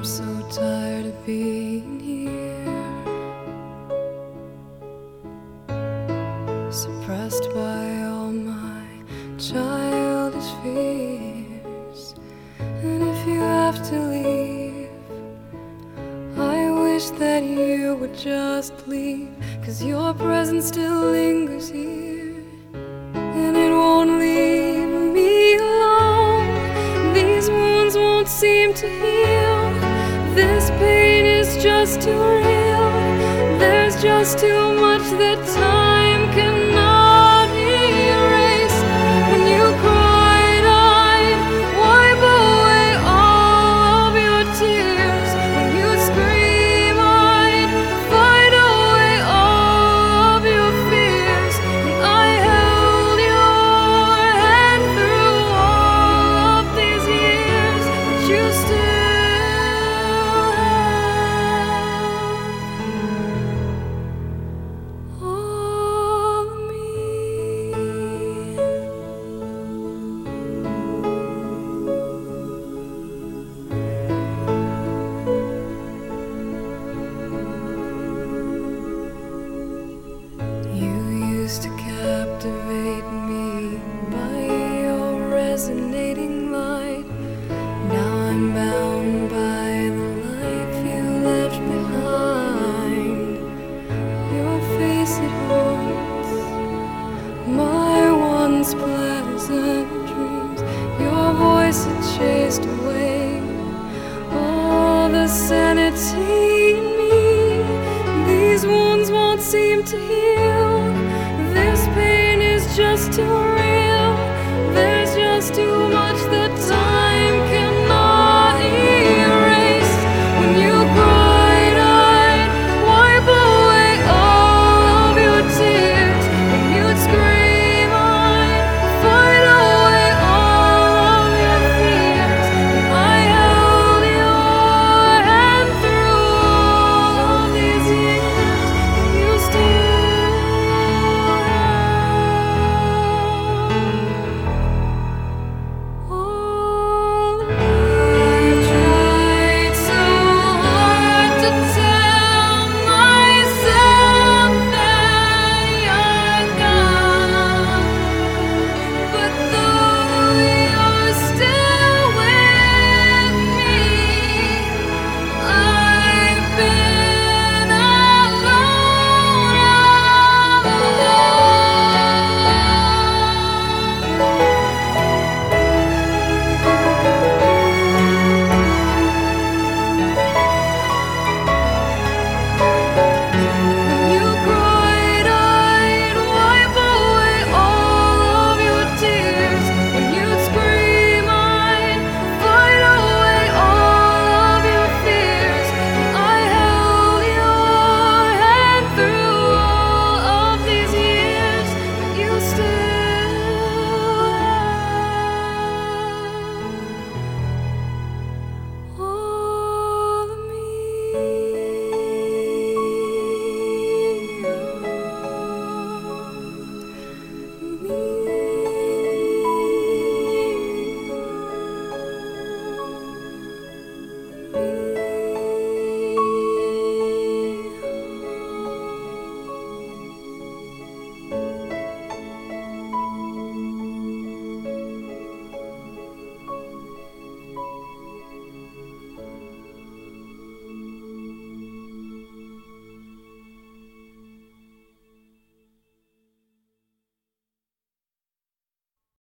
I'm so tired of being here, suppressed by all my childish fears. And if you have to leave, I wish that you would just leave, 'cause your presence still lingers here, and it won't leave me alone. These wounds won't seem to heal. This pain is just too real. There's just too much that time cannot erase. When you cried, I'd wipe away all of your tears. When you scream, I'd fight away all of your fears. And I held your hand through all of these years, but you still to captivate me by your resonating light. Now I'm bound by the life you left behind. Your face, it haunts my once pleasant dreams. Your voice, it chased away all the sanity in me. These wounds won't seem to heal.